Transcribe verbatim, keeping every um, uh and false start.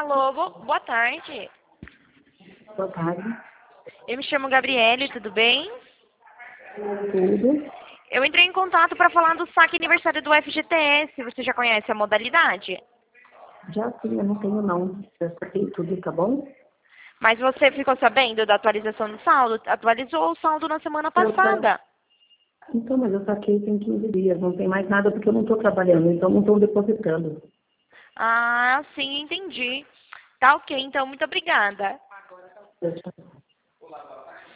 Alô, bo- boa tarde. Boa tarde. Eu me chamo Gabriele, tudo bem? Tudo? Eu entrei em contato para falar do saque aniversário do F G T S. Você já conhece a modalidade? Já sim, eu não tenho não. Já saquei tudo, tá bom? Mas você ficou sabendo da atualização do saldo? Atualizou o saldo na semana Eu sa... passada. Então, mas eu saquei tem quinze dias, não tem mais nada porque eu não estou trabalhando, então não estou depositando. Ah, sim, entendi. Tá ok, então, muito obrigada. Eu